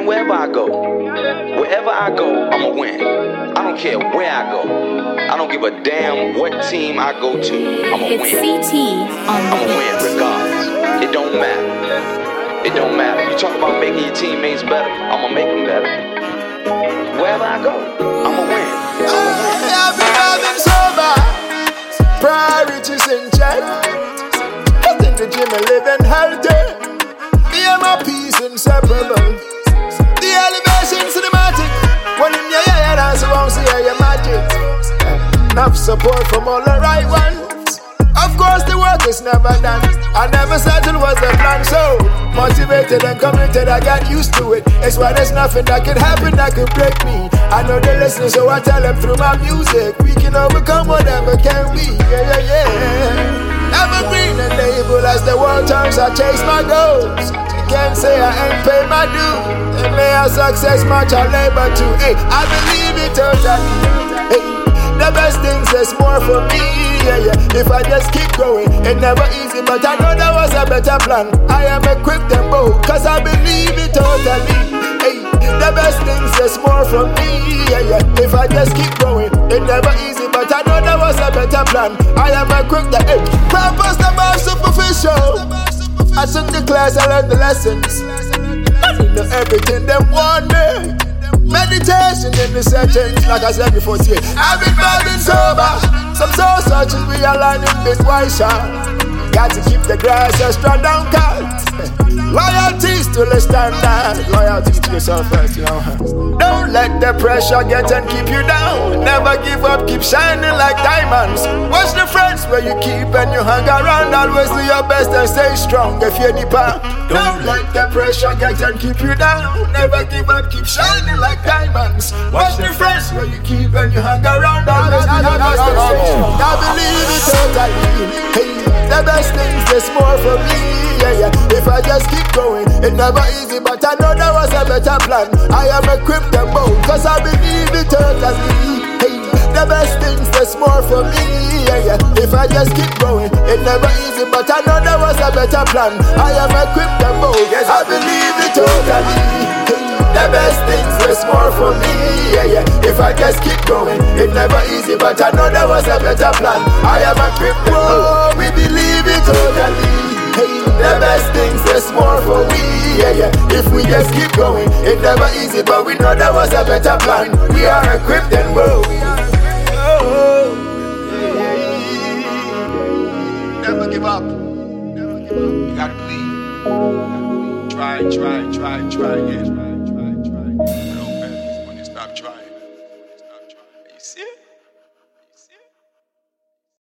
win wherever I go. Wherever I go, I'ma win. I don't care where I go. I don't give a damn what team I go to. I'ma win. It's CT on the I'ma win regardless. It don't matter. It don't matter. You talk about making your teammates better, I'ma make them better. Wherever I go, I'ma win. I've been sober. Priorities in check. Get in the gym and living healthy. Me and my peace inseparable. The elevation cinematic. When in your head, I won't see your magic. Enough support from all the right ones. Of course the work is never done. I never settled was the plan. So motivated and committed, I got used to it. It's why there's nothing that could happen that could break me. I know they listen, so I tell them through my music. We can overcome whatever can be. Yeah, yeah, yeah. Evergreen and able as the world turns, I chase my goals. Can't say I ain't paid my due. And may our success match our labor too. Hey, I believe it totally. Hey, the best things is more for me. Yeah, yeah. If I just keep going, it never easy, but I know there was a better plan. I am equipped and bold, cause I believe it totally. Hey, the best things is more for me. Yeah, yeah. If I just keep going, it never easy, but I know there was a better plan. I am equipped and hey, purpose never superficial. I took the class, I learned the lessons. I didn't know everything them want me. Meditation in the settings, like I said before, see, I've been burning sober. Some soul searches we are learning bit wiser. Got to keep the grass extra down cut. Loyalties to the standard. Loyalties to yourself first, you know. Don't let the pressure get and keep you down. Never give up, keep shining like diamonds. Watch the friends where you keep and you hang around. Always do your best and stay strong if you're deeper. Don't let the pressure get and keep you down. Never give up, keep shining like diamonds. Watch the friends where you keep and you hang around. Always do your best and stay strong. I believe it totally. Hey, the best things, there's more for me. Yeah, yeah. If I just keep going, it never easy, but I know there was a better plan. I am equipped and bold, cause I believe it totally. Hey, the best things, there's more for me. Yeah, yeah. If I just keep going, it never easy, but I know there was a better plan. I am equipped and bold, yes, I believe it totally. Hey, the best things, there's more for me. Yeah, yeah. If I just keep going, it never easy, but I know there was a better plan. I am equipped and bold. We believe it totally. Hey, the best things, there's more for we. Yeah, yeah. If we just keep going, it never easy, but we know there was a better plan. We are equipped and bold. Never give up. Never give up. You gotta believe. Try again. When you stop trying. You see it?